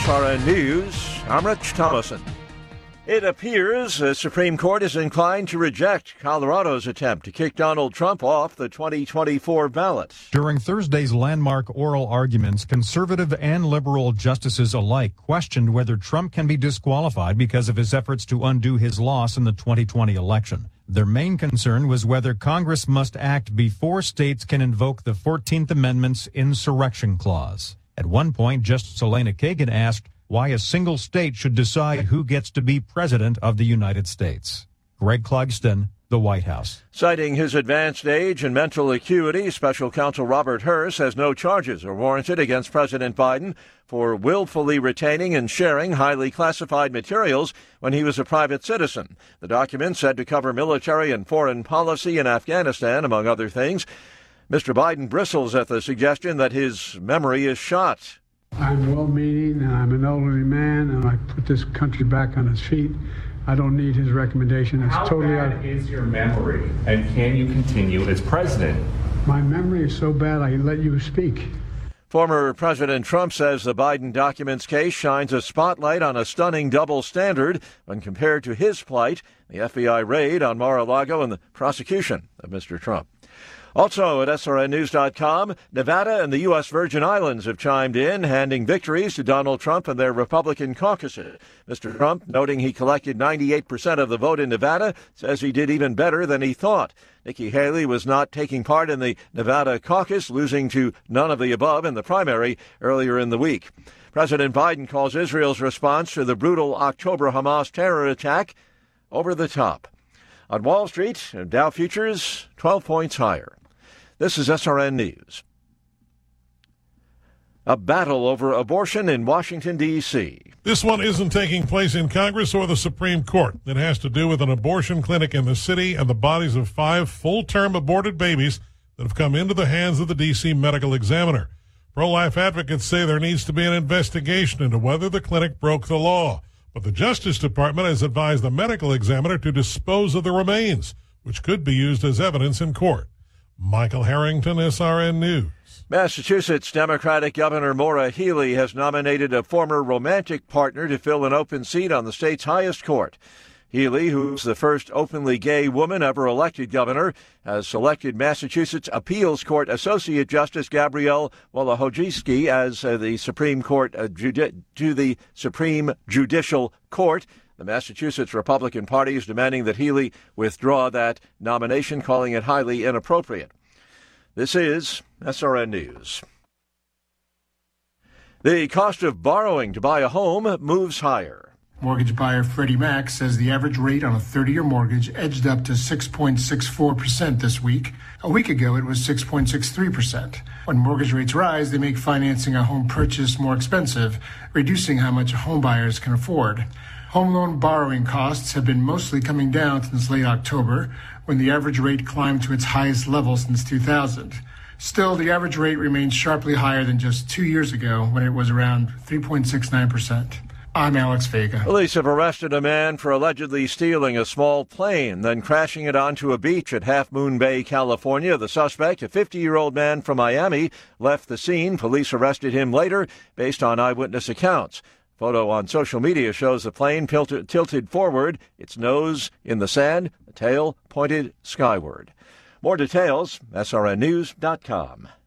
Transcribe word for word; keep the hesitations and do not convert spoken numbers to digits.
S R N News, I'm Rich Thomason. It appears the Supreme Court is inclined to reject Colorado's attempt to kick Donald Trump off the twenty twenty-four ballot. During Thursday's landmark oral arguments, conservative and liberal justices alike questioned whether Trump can be disqualified because of his efforts to undo his loss in the twenty twenty election. Their main concern was whether Congress must act before states can invoke the fourteenth Amendment's insurrection clause. At one point, Justice Elena Kagan asked why a single state should decide who gets to be president of the United States. Greg Clugston, the White House. Citing his advanced age and mental acuity, Special Counsel Robert Hur says no charges are warranted against President Biden for willfully retaining and sharing highly classified materials when he was a private citizen. The document said to cover military and foreign policy in Afghanistan, among other things. Mister Biden bristles at the suggestion that his memory is shot. I'm well-meaning, and I'm an elderly man, and I put this country back on its feet. I don't need his recommendation. It's How totally bad out. is your memory, and can you continue as president? My memory is so bad I let you speak. Former President Trump says the Biden documents case shines a spotlight on a stunning double standard when compared to his plight, the F B I raid on Mar-a-Lago and the prosecution of Mister Trump. Also at S R N news dot com, Nevada and the U S Virgin Islands have chimed in, handing victories to Donald Trump and their Republican caucuses. Mister Trump, noting he collected ninety-eight percent of the vote in Nevada, says he did even better than he thought. Nikki Haley was not taking part in the Nevada caucus, losing to none of the above in the primary earlier in the week. President Biden calls Israel's response to the brutal October Hamas terror attack over the top. On Wall Street, Dow futures twelve points higher. This is S R N News. A battle over abortion in Washington, D C This one isn't taking place in Congress or the Supreme Court. It has to do with an abortion clinic in the city and the bodies of five full-term aborted babies that have come into the hands of the D C medical examiner. Pro-life advocates say there needs to be an investigation into whether the clinic broke the law. But the Justice Department has advised the medical examiner to dispose of the remains, which could be used as evidence in court. Michael Harrington, S R N News. Massachusetts Democratic Governor Maura Healey has nominated a former romantic partner to fill an open seat on the state's highest court. Healey, who's the first openly gay woman ever elected governor, has selected Massachusetts Appeals Court Associate Justice Gabrielle Wolohodzki as uh, the Supreme Court uh, judi- to the Supreme Judicial Court. The Massachusetts Republican Party is demanding that Healey withdraw that nomination, calling it highly inappropriate. This is S R N News. The cost of borrowing to buy a home moves higher. Mortgage buyer Freddie Mac says the average rate on a thirty-year mortgage edged up to six point six four percent this week. A week ago, it was six point six three percent. When mortgage rates rise, they make financing a home purchase more expensive, reducing how much home buyers can afford. Home loan borrowing costs have been mostly coming down since late October, when the average rate climbed to its highest level since two thousand. Still, the average rate remains sharply higher than just two years ago, when it was around three point six nine percent. I'm Alex Vega. Police have arrested a man for allegedly stealing a small plane, then crashing it onto a beach at Half Moon Bay, California. The suspect, a fifty-year-old man from Miami, left the scene. Police arrested him later based on eyewitness accounts. Photo on social media shows the plane tilted, tilted forward, its nose in the sand, the tail pointed skyward. More details, S R N news dot com.